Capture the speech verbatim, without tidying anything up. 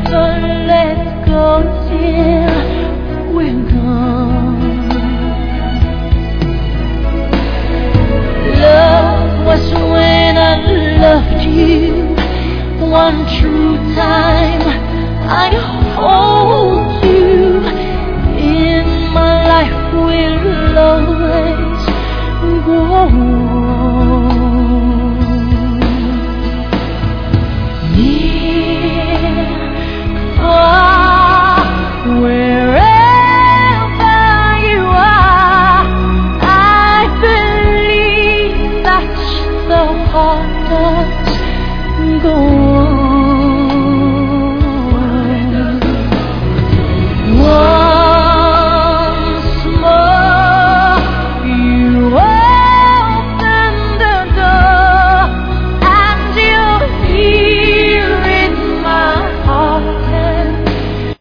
never let go till we're gone. Love was when I loved you one true time. I hold you in my life will always go on.